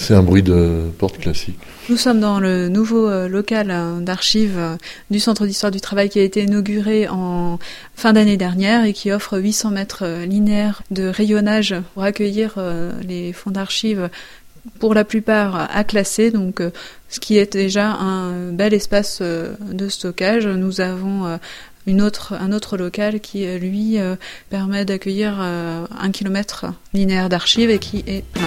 C'est un bruit de porte classique. Nous sommes dans le nouveau local d'archives du Centre d'Histoire du Travail qui a été inauguré en fin d'année dernière et qui offre 800 mètres linéaires de rayonnage pour accueillir les fonds d'archives, pour la plupart à classer, donc ce qui est déjà un bel espace de stockage. Nous avons un autre local qui, lui, permet d'accueillir 1 kilomètre linéaire d'archives et qui est plein.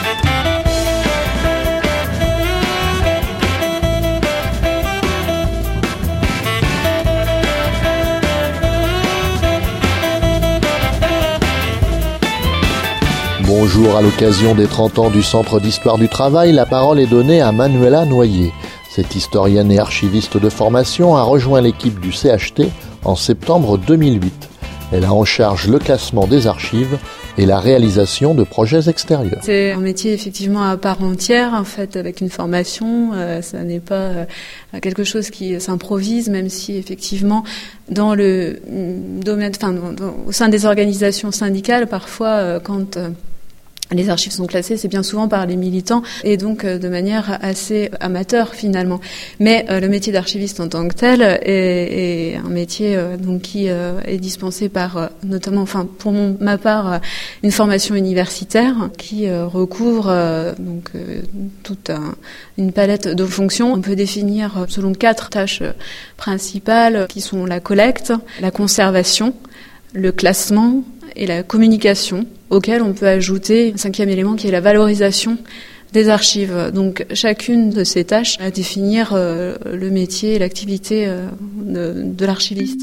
Bonjour, à l'occasion des 30 ans du Centre d'Histoire du Travail, la parole est donnée à Manuela Noyer. Cette historienne et archiviste de formation a rejoint l'équipe du CHT en septembre 2008. Elle a en charge le classement des archives et la réalisation de projets extérieurs. C'est un métier effectivement à part entière, en fait, avec une formation. Ça n'est pas quelque chose qui s'improvise, même si effectivement dans le domaine, au sein des organisations syndicales, parfois quand les archives sont classées, c'est bien souvent par les militants et donc de manière assez amateur finalement. Mais le métier d'archiviste en tant que tel est un métier donc qui est dispensé par notamment, pour ma part, une formation universitaire qui recouvre donc toute une palette de fonctions. On peut définir selon 4 tâches principales qui sont la collecte, la conservation, le classement et la communication, auquel on peut ajouter un 5e élément qui est la valorisation des archives. Donc chacune de ces tâches à définir le métier et l'activité de l'archiviste.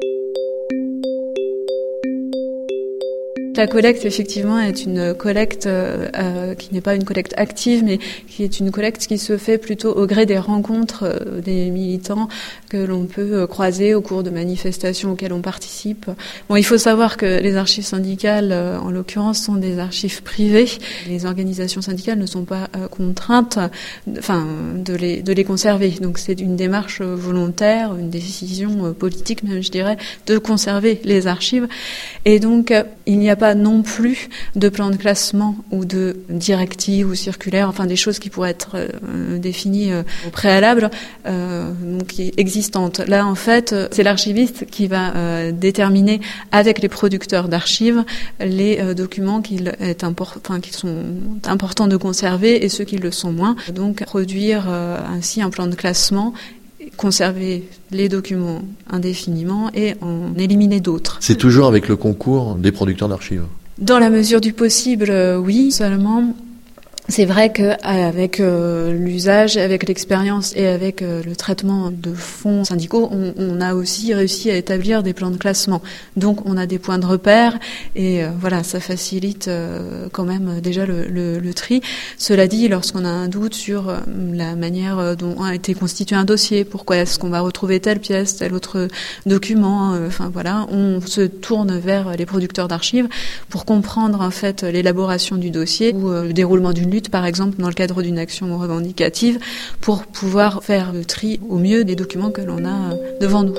La collecte, effectivement, est une collecte qui n'est pas une collecte active, mais qui est une collecte qui se fait plutôt au gré des rencontres des militants que l'on peut croiser au cours de manifestations auxquelles on participe. Bon, il faut savoir que les archives syndicales, en l'occurrence, sont des archives privées. Les organisations syndicales ne sont pas contraintes, de les conserver. Donc, c'est une démarche volontaire, une décision politique, même, je dirais, de conserver les archives. Et donc, il n'y a pas non plus de plan de classement ou de directive ou circulaire, des choses qui pourraient être définies au préalable, donc existantes. Là, en fait, c'est l'archiviste qui va déterminer avec les producteurs d'archives les documents qu'il sont importants de conserver et ceux qui le sont moins. Donc, produire ainsi un plan de classement, conserver les documents indéfiniment et en éliminer d'autres. C'est toujours avec le concours des producteurs d'archives? Dans la mesure du possible, oui. Seulement, c'est vrai qu'avec l'usage, avec l'expérience et avec le traitement de fonds syndicaux, on a aussi réussi à établir des plans de classement. Donc on a des points de repère et ça facilite quand même déjà le tri. Cela dit, lorsqu'on a un doute sur la manière dont a été constitué un dossier, pourquoi est-ce qu'on va retrouver telle pièce, tel autre document, on se tourne vers les producteurs d'archives pour comprendre en fait l'élaboration du dossier ou le déroulement d'une lutte, par exemple, dans le cadre d'une action revendicative, pour pouvoir faire le tri au mieux des documents que l'on a devant nous.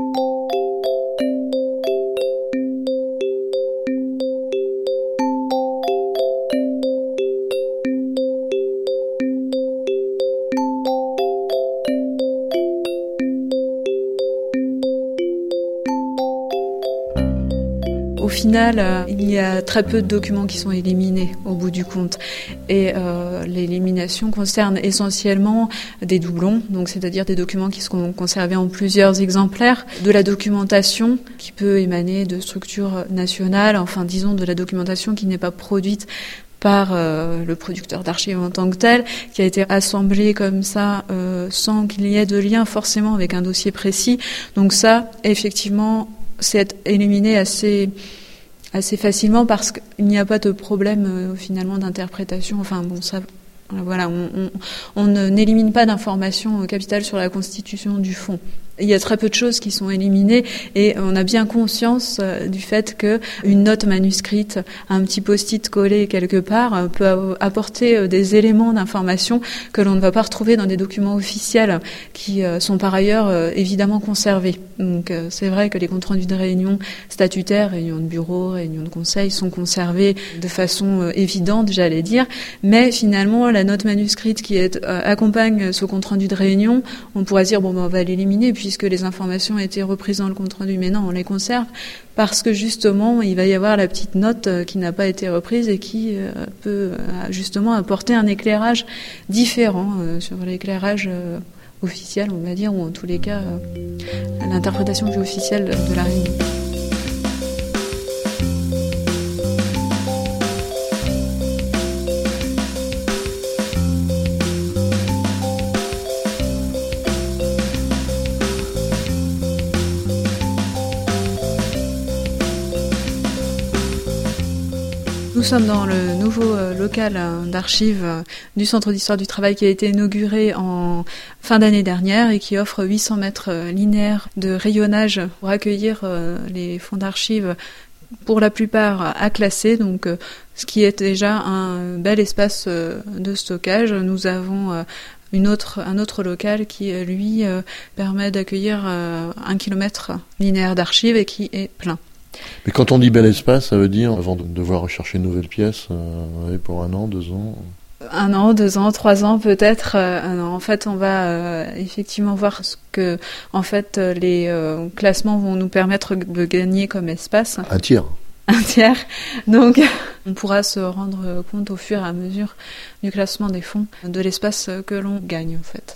Au final, il y a très peu de documents qui sont éliminés au bout du compte. Et l'élimination concerne essentiellement des doublons, donc c'est-à-dire des documents qui seront conservés en plusieurs exemplaires, de la documentation qui peut émaner de structures nationales, disons de la documentation qui n'est pas produite par le producteur d'archives en tant que tel, qui a été assemblé comme ça sans qu'il y ait de lien forcément avec un dossier précis. Donc ça, effectivement, c'est éliminé assez facilement parce qu'il n'y a pas de problème finalement d'interprétation. On n'élimine pas d'informations capitales sur la constitution du fonds. Il y a très peu de choses qui sont éliminées et on a bien conscience du fait que une note manuscrite, un petit post-it collé quelque part peut apporter des éléments d'information que l'on ne va pas retrouver dans des documents officiels qui sont par ailleurs évidemment conservés. Donc c'est vrai que les comptes rendus de réunions statutaires, réunions de bureau, réunions de conseil sont conservés de façon évidente, j'allais dire, mais finalement la note manuscrite qui accompagne ce compte rendu de réunion, on pourrait dire on va l'éliminer puisque les informations ont été reprises dans le compte rendu, mais non, on les conserve parce que justement il va y avoir la petite note qui n'a pas été reprise et qui peut justement apporter un éclairage différent sur l'éclairage officiel, on va dire, ou en tous les cas l'interprétation plus officielle de la réunion. Nous sommes dans le nouveau local d'archives du Centre d'Histoire du Travail qui a été inauguré en fin d'année dernière et qui offre 800 mètres linéaires de rayonnage pour accueillir les fonds d'archives pour la plupart à classer, donc ce qui est déjà un bel espace de stockage. Nous avons un autre local qui, lui, permet d'accueillir 1 kilomètre linéaire d'archives et qui est plein. Mais quand on dit bel espace, ça veut dire, avant de devoir rechercher une nouvelle pièce, pour 1 an, 2 ans 1 an, 2 ans, 3 ans peut-être. En fait, on va effectivement voir ce que les classements vont nous permettre de gagner comme espace. Un tiers. Donc, on pourra se rendre compte au fur et à mesure du classement des fonds de l'espace que l'on gagne, en fait.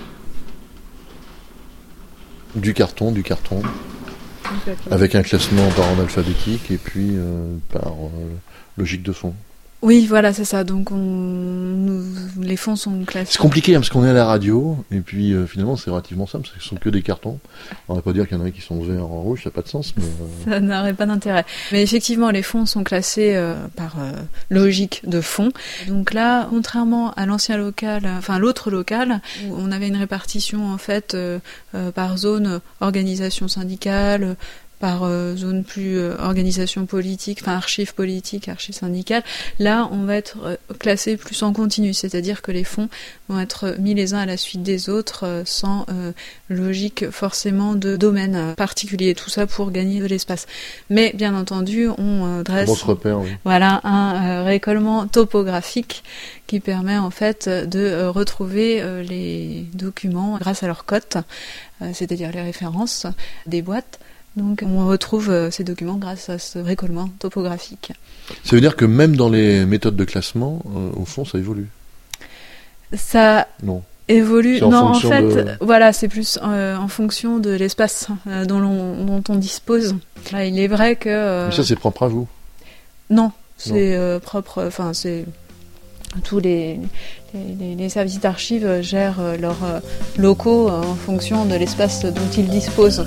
Du carton. Avec un classement par ordre alphabétique et puis par logique de fond. Oui, voilà, c'est ça. Donc, les fonds sont classés. C'est compliqué parce qu'on est à la radio et puis finalement c'est relativement simple. Ce sont que des cartons. On va pas dire qu'il y en a qui sont verts en rouge, ça n'a pas de sens. Mais ça n'aurait pas d'intérêt. Mais effectivement, les fonds sont classés par logique de fond. Donc là, contrairement à l'autre local, où on avait une répartition en fait par zone organisation syndicale, par zone plus organisation politique, archives politiques, archives syndicales. Là, on va être classé plus en continu, c'est-à-dire que les fonds vont être mis les uns à la suite des autres sans logique forcément de domaine particulier. Tout ça pour gagner de l'espace. Mais bien entendu, on dresse un récollement topographique qui permet en fait de retrouver les documents grâce à leur cote, c'est-à-dire les références des boîtes. Donc on retrouve ces documents grâce à ce récollement topographique. Ça veut dire que même dans les méthodes de classement, au fond, ça évolue. Ça évolue. C'est plus en fonction de l'espace dont on dispose. Là, il est vrai que... Mais ça, c'est propre à vous? Non, c'est propre... c'est... Tous les services d'archives gèrent leurs locaux en fonction de l'espace dont ils disposent.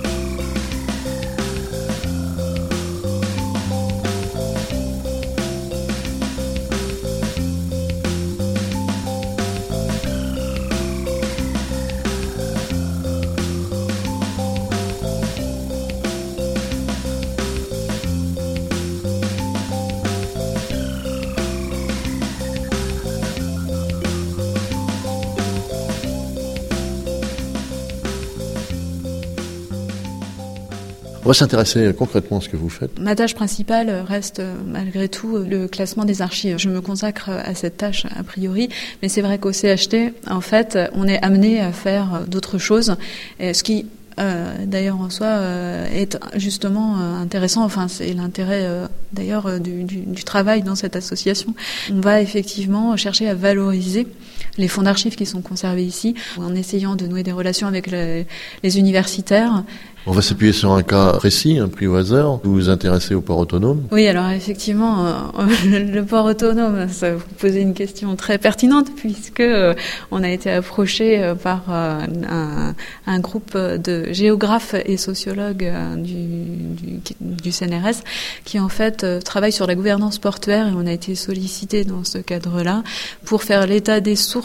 On va s'intéresser concrètement à ce que vous faites. Ma tâche principale reste malgré tout le classement des archives. Je me consacre à cette tâche a priori, mais c'est vrai qu'au CHT, en fait, on est amené à faire d'autres choses, ce qui d'ailleurs en soi est justement intéressant. C'est l'intérêt d'ailleurs du travail dans cette association. On va effectivement chercher à valoriser les fonds d'archives qui sont conservés ici, en essayant de nouer des relations avec les universitaires. On va s'appuyer sur un cas précis, pris au hasard. Vous vous intéressez au port autonome? Oui, alors effectivement, le port autonome, ça vous posez une question très pertinente puisque on a été approché par un groupe de géographes et sociologues du CNRS qui en fait travaille sur la gouvernance portuaire et on a été sollicité dans ce cadre-là pour faire l'état des sources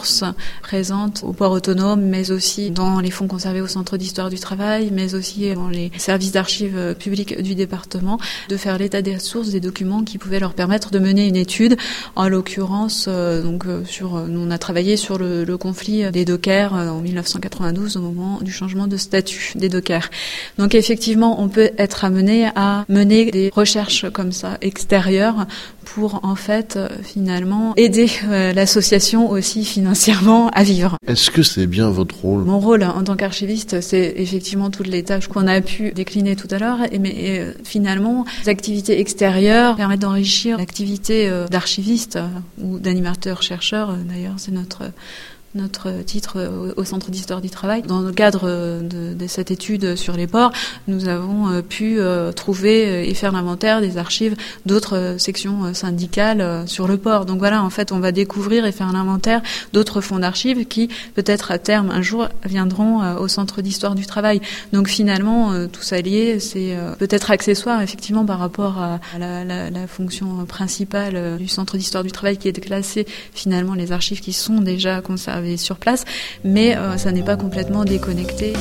ressources présentes au port autonome, mais aussi dans les fonds conservés au Centre d'histoire du travail, mais aussi dans les services d'archives publiques du département, de faire l'état des ressources, des documents qui pouvaient leur permettre de mener une étude. En l'occurrence, nous on a travaillé sur le conflit des dockers en 1992 au moment du changement de statut des dockers. Donc effectivement, on peut être amené à mener des recherches comme ça extérieures pour en fait finalement aider l'association aussi financièrement à vivre. Est-ce que c'est bien votre rôle ? Mon rôle en tant qu'archiviste, c'est effectivement toutes les tâches qu'on a pu décliner tout à l'heure, mais finalement, les activités extérieures permettent d'enrichir l'activité d'archiviste ou d'animateur-chercheur. D'ailleurs, c'est notre titre au Centre d'histoire du travail. Dans le cadre de cette étude sur les ports, nous avons pu trouver et faire l'inventaire des archives d'autres sections syndicales sur le port. Donc voilà, en fait, on va découvrir et faire l'inventaire d'autres fonds d'archives qui, peut-être à terme, un jour, viendront au Centre d'histoire du travail. Donc finalement, tout ça lié, c'est peut-être accessoire, effectivement, par rapport à la fonction principale du Centre d'histoire du travail, qui est de classer finalement les archives qui sont déjà conservées sur place, mais ça n'est pas complètement déconnecté.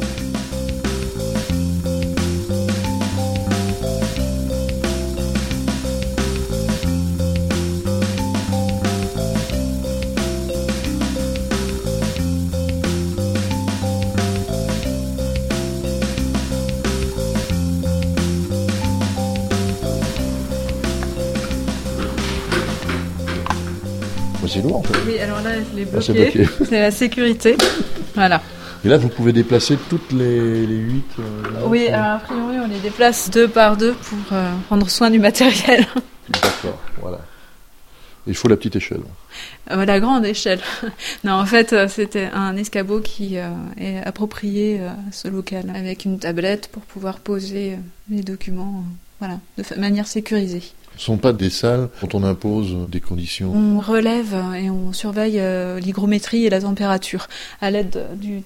C'est lourd en fait. Oui, alors là, je l'ai bloqué. C'est la sécurité. Voilà. Et là, vous pouvez déplacer toutes les 8 Oui, alors a priori, on les déplace 2 par 2 pour prendre soin du matériel. D'accord, voilà. Il faut la petite échelle. La grande échelle. Non, en fait, c'était un escabeau qui est approprié à ce local, avec une tablette pour pouvoir poser les documents de manière sécurisée. Ce ne sont pas des salles dont on impose des conditions. On relève surveille l'hygrométrie et la température à l'aide du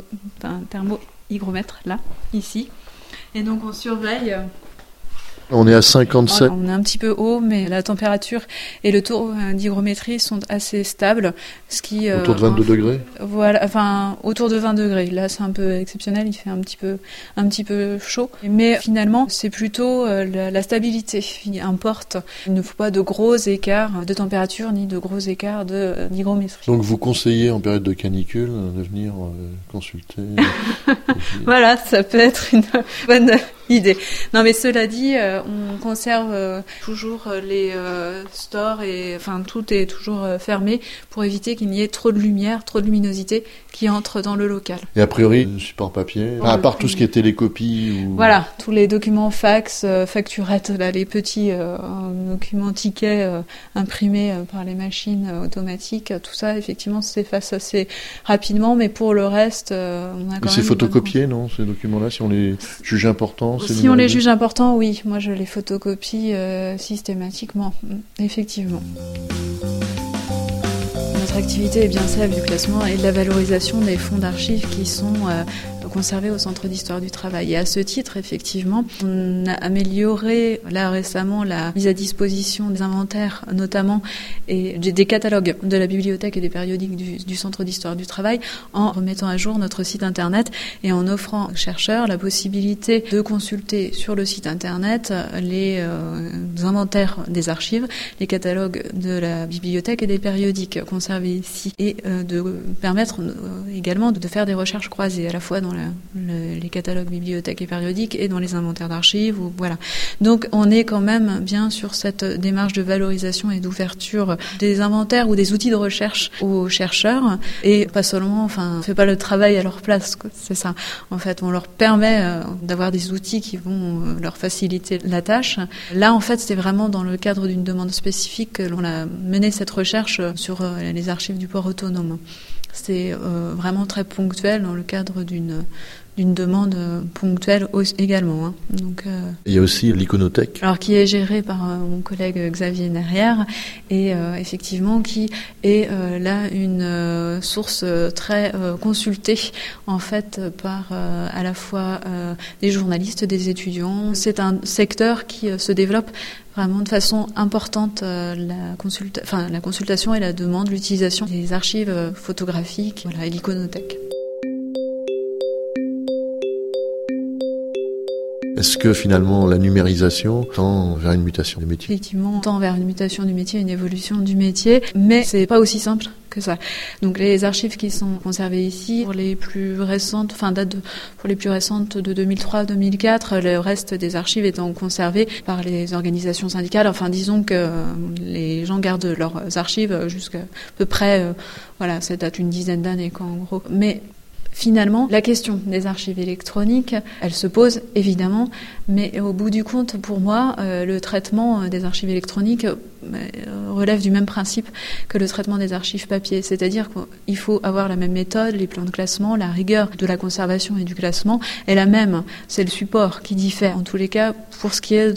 thermohygromètre, là, ici. Et donc on surveille... On est à 57. On est un petit peu haut, mais la température et le taux d'hygrométrie sont assez stables. Ce qui, autour de 22 degrés ? Voilà, autour de 20 degrés. Là, c'est un peu exceptionnel, il fait un petit peu chaud. Mais finalement, c'est plutôt la stabilité qui importe. Il ne faut pas de gros écarts de température ni de gros écarts d'hygrométrie. Donc vous conseillez en période de canicule de venir consulter Voilà, ça peut être une bonne idée. Non, mais cela dit, on conserve toujours les stores et tout est toujours fermé pour éviter qu'il n'y ait trop de lumière, trop de luminosité qui entre dans le local. Et a priori, support papier, à part tout ce qui est télécopie ou... Voilà, tous les documents fax, facturettes, là, les petits documents tickets imprimés par les machines automatiques, tout ça, effectivement, s'efface assez rapidement, mais pour le reste, on a quand même... c'est photocopié, non, ces documents-là, si on les juge importants? Si on les juge importants, oui. Moi, je les photocopie systématiquement, effectivement. Notre activité est bien celle du classement et de la valorisation des fonds d'archives qui sont conservés au Centre d'histoire du travail. Et à ce titre, effectivement, on a amélioré là récemment la mise à disposition des inventaires, notamment, et des catalogues de la bibliothèque et des périodiques du Centre d'histoire du travail, en remettant à jour notre site internet et en offrant aux chercheurs la possibilité de consulter sur le site internet les inventaires des archives, les catalogues de la bibliothèque et des périodiques conservés ici, et de permettre également de faire des recherches croisées à la fois dans les catalogues bibliothèques et périodiques et dans les inventaires d'archives. Voilà. Donc on est quand même bien sur cette démarche de valorisation et d'ouverture des inventaires ou des outils de recherche aux chercheurs, et pas seulement, on fait pas le travail à leur place, quoi. C'est ça. En fait, on leur permet d'avoir des outils qui vont leur faciliter la tâche. Là, en fait, c'est vraiment dans le cadre d'une demande spécifique que l'on a mené cette recherche sur les archives du port autonome. C'est vraiment très ponctuel dans le cadre d'une d'une demande ponctuelle également. Hein. Donc, il y a aussi l'iconothèque. Alors qui est gérée par mon collègue Xavier Nerrière et effectivement qui est là une source très consultée en fait par à la fois des journalistes, des étudiants. C'est un secteur qui se développe vraiment de façon importante, la consultation et la demande, l'utilisation des archives photographiques, voilà, et l'iconothèque. Est-ce que finalement la numérisation tend vers une mutation du métier ? Effectivement, on tend vers une mutation du métier, une évolution du métier, mais c'est pas aussi simple que ça. Donc les archives qui sont conservées ici, pour les plus récentes, pour les plus récentes de 2003-2004, le reste des archives étant conservées par les organisations syndicales. Enfin, disons que les gens gardent leurs archives jusqu'à peu près, ça date une dizaine d'années, quoi, en gros. Mais finalement, la question des archives électroniques, elle se pose évidemment, mais au bout du compte, pour moi, le traitement des archives électroniques relève du même principe que le traitement des archives papier, c'est-à-dire qu'il faut avoir la même méthode, les plans de classement, la rigueur de la conservation et du classement est la même. C'est le support qui diffère, en tous les cas, pour ce qui est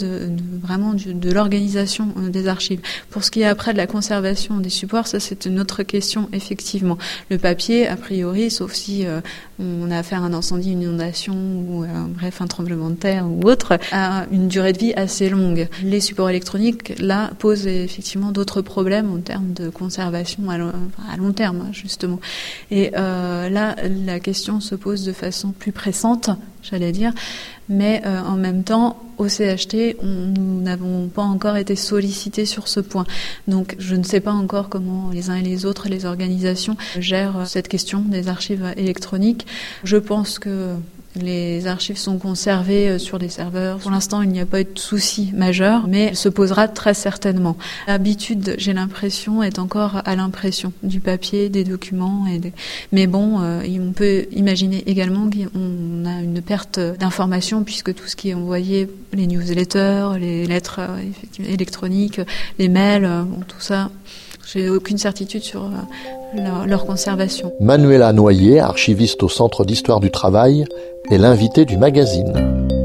de l'organisation des archives. Pour ce qui est après de la conservation des supports, ça c'est une autre question, effectivement. Le papier, a priori, sauf si on a affaire à un incendie, une inondation ou un tremblement de terre ou autre, a une durée de vie assez longue. Les supports électroniques, là, posent effectivement d'autres problèmes en termes de conservation à long terme, justement. Et là, la question se pose de façon plus pressante, j'allais dire, mais en même temps, au CHT, nous n'avons pas encore été sollicités sur ce point. Donc, je ne sais pas encore comment les uns et les autres, les organisations, gèrent cette question des archives électroniques. Je pense que les archives sont conservées sur des serveurs. Pour l'instant, il n'y a pas eu de souci majeur, mais elle se posera très certainement. L'habitude, j'ai l'impression, est encore à l'impression du papier, des documents. Mais bon, on peut imaginer également qu'on a une perte d'informations puisque tout ce qui est envoyé, les newsletters, les lettres électroniques, les mails, tout ça, j'ai aucune certitude sur leur conservation. Manuela Noyer, archiviste au Centre d'Histoire du Travail, est l'invitée du magazine.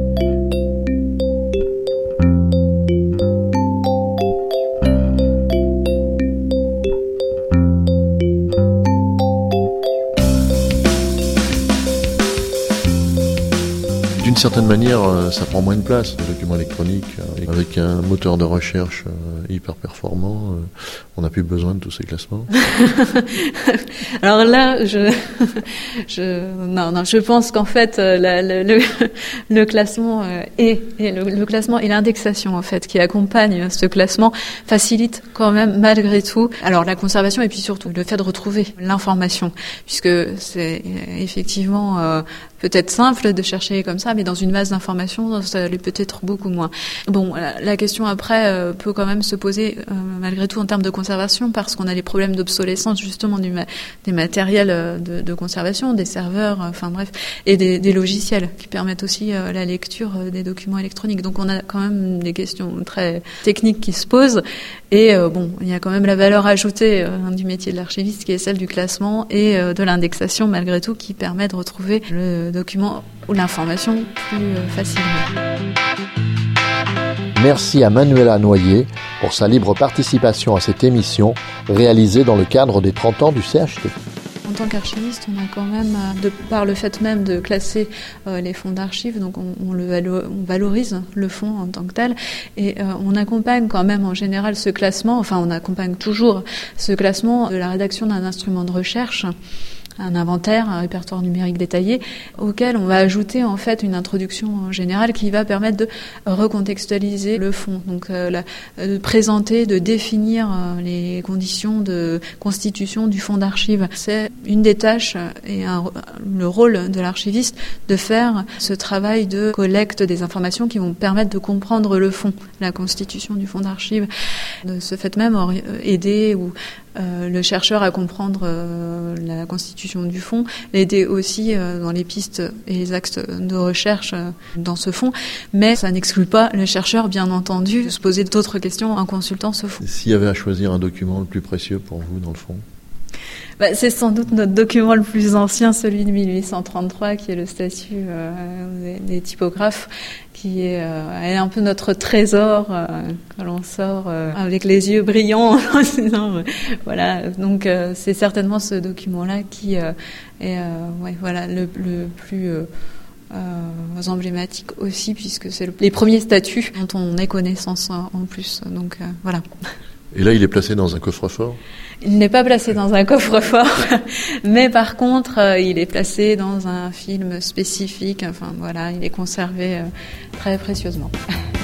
D'une certaine manière, ça prend moins de place, le document électronique. Avec un moteur de recherche hyper performant, on n'a plus besoin de tous ces classements. Alors là, je pense qu'en fait, le classement le classement et l'indexation en fait qui accompagnent ce classement facilite quand même malgré tout. Alors la conservation et puis surtout le fait de retrouver l'information, puisque c'est effectivement peut-être simple de chercher comme ça, mais dans une masse d'informations, ça l'est peut-être beaucoup moins. Bon, la question après peut quand même se poser malgré tout en termes de conservation, parce qu'on a les problèmes d'obsolescence justement des matériels de conservation, des serveurs, enfin bref, et des logiciels qui permettent aussi la lecture des documents électroniques. Donc on a quand même des questions très techniques qui se posent, et il y a quand même la valeur ajoutée du métier de l'archiviste qui est celle du classement et de l'indexation malgré tout, qui permet de retrouver le document ou l'information plus facilement. Merci à Manuela Noyer pour sa libre participation à cette émission réalisée dans le cadre des 30 ans du CHT. En tant qu'archiviste, on a quand même, par le fait même de classer les fonds d'archives, donc on valorise le fonds en tant que tel, et on accompagne quand même en général ce classement, enfin on accompagne toujours ce classement de la rédaction d'un instrument de recherche, un inventaire, un répertoire numérique détaillé, auquel on va ajouter en fait une introduction générale qui va permettre de recontextualiser le fond, donc de présenter, de définir les conditions de constitution du fonds d'archives. C'est une des tâches et le rôle de l'archiviste de faire ce travail de collecte des informations qui vont permettre de comprendre le fond, la constitution du fonds d'archives, de ce fait même aider le chercheur à comprendre la constitution du fonds, l'aider aussi dans les pistes et les axes de recherche dans ce fonds, mais ça n'exclut pas le chercheur, bien entendu, de se poser d'autres questions en consultant ce fonds. S'il y avait à choisir un document le plus précieux pour vous dans le fond ? C'est sans doute notre document le plus ancien, celui de 1833, qui est le statut des typographes, qui est un peu notre trésor que l'on sort avec les yeux brillants. Voilà, donc c'est certainement ce document-là qui est le plus emblématique aussi, puisque c'est les premiers statuts dont on ait connaissance en plus. Donc voilà. Et là, il est placé dans un coffre-fort ? Il n'est pas placé dans un coffre-fort, mais par contre, il est placé dans un film spécifique. Enfin voilà, il est conservé très précieusement.